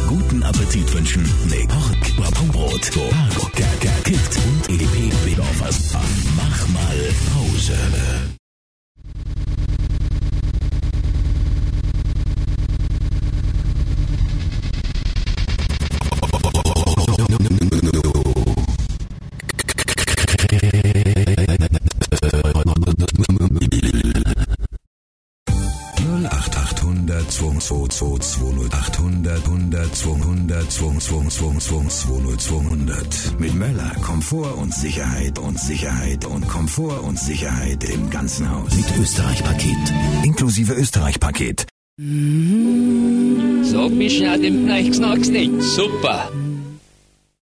guten Appetit wünschen mit Pork, Brot, Kickt und EDP Bedorfers. Mach mal Pause. Mit Möller Komfort und Sicherheit und Komfort und Sicherheit im ganzen Haus. Mit Österreich-Paket. Inklusive Österreich-Paket. Sag mich schnell, dem Kneichs nicht. Super.